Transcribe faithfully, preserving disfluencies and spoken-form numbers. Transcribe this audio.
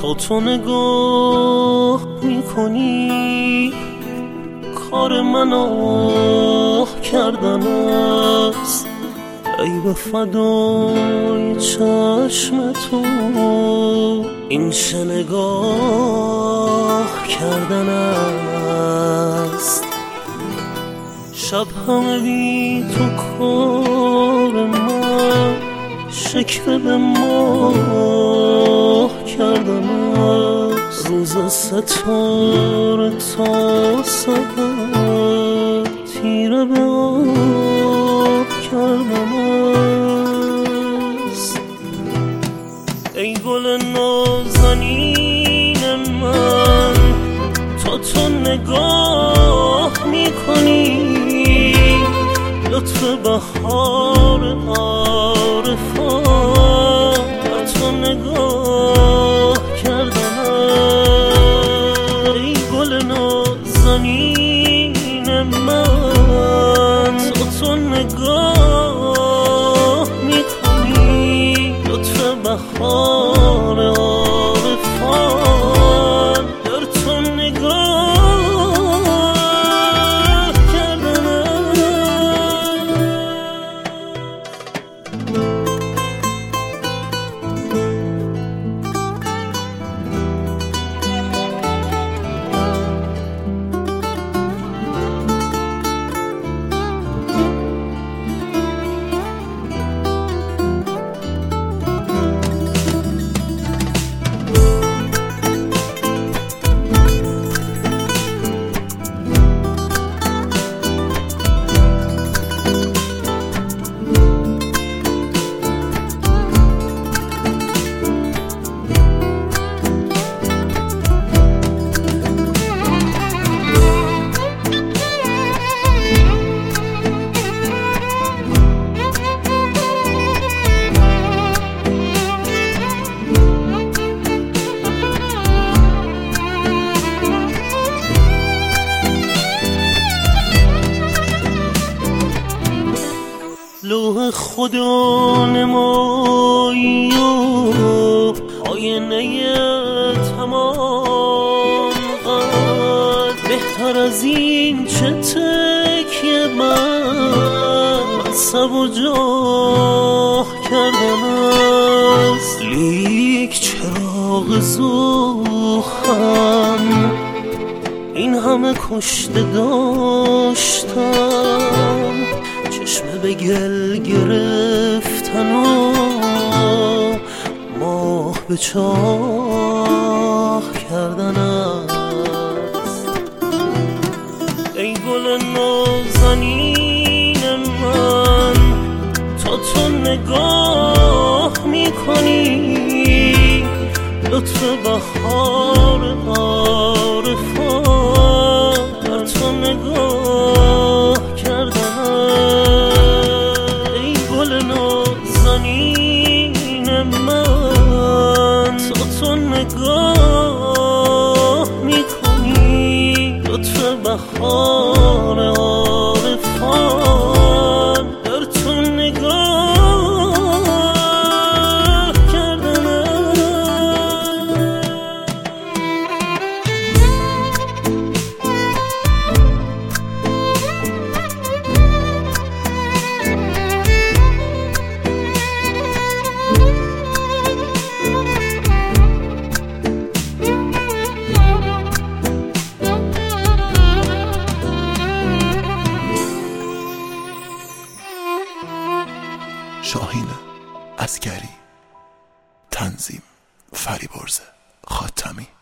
تو تو نگاه میکنی کار من آه کردن است، ای به فدای چشم تو این چه نگاه کردن است. شب همه بی تو کار من شکوه به ماه کردن است، روز ستاره تا سحر تیره به آه کردن است. ای گل نازنین من تا تو نگاه میکنی لطف بهار عارفان در تو نگاه کردن. ای گل نازنین من تا تو نگاه میکنی لطف بهار عارفان در تو نگاه لوح خدا نمایی و آینه تمام قد بهتر از این چه تکیه من مذهب و جاه کردن است. لیک چراغ زوخم این همه کشته داشتم، چشمه به گل گرفتن و ماه به چاه کردن است. ای گل نازنین من تا تو نگاه میکنی لطف بهار عارفان در تو نگاه کردن. ای گل نازنین من تا تو نگاه میکنی لطف بهار عارفان در تو نگاه کردن. شاهین عسکری، تنظیم فریبرز خاتمی.